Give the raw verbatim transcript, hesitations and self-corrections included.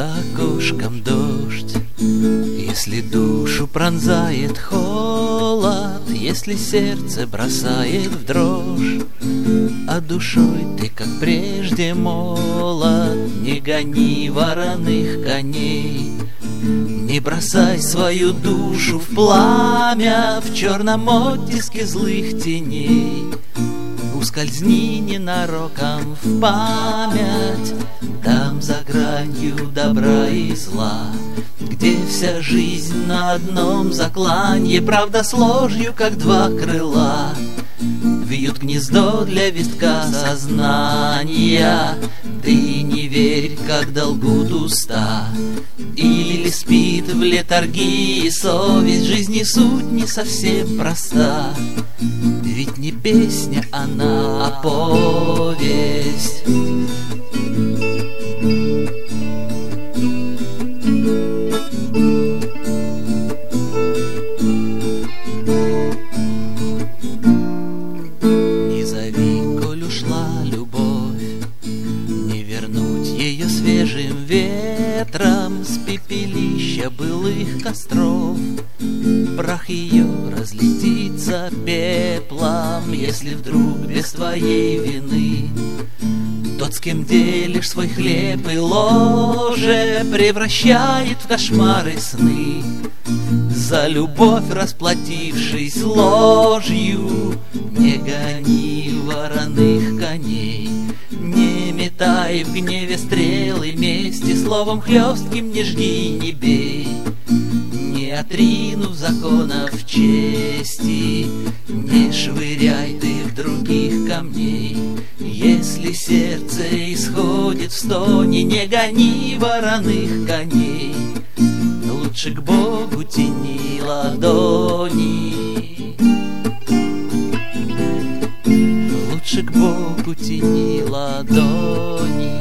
за окошком дождь, если душу пронзает холод, если сердце бросает в дрожь, а душой ты, как прежде, молод, не гони вороных коней, не бросай свою душу в пламя, в черном оттиске злых теней. Ускользни ненароком в память, там за гранью добра и зла, где вся жизнь на одном закланье, правда с ложью, как два крыла, вьют гнездо для витка сознания. Ты не верь, когда лгут уста, или спит в летаргии совесть, жизни суть не совсем проста. Ведь не песня она, а повесть. Не зови, коль ушла любовь, не вернуть ее свежим ветром с пепелища былых костров. Прах ее разлетится пеплом, если вдруг без твоей вины тот, с кем делишь свой хлеб и ложе, превращает в кошмары сны. За любовь расплатившись ложью, не гони вороных коней, не метай в гневе стрелы мести, словом хлестким не жги, не бей. Не отринув законов чести, не швыряй ты в других камней. Если сердце исходит в стоне, не гони вороных коней. Лучше к Богу тяни ладони, лучше к Богу тяни ладони.